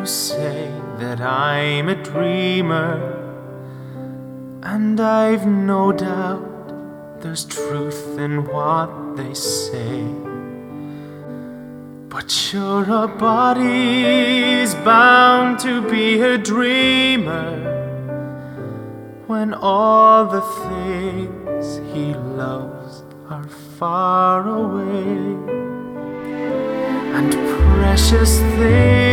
You say that I'm a dreamer, and I've no doubt there's truth in what they say. But you're a body's bound to be a dreamer when all the things he loves are far away, and precious things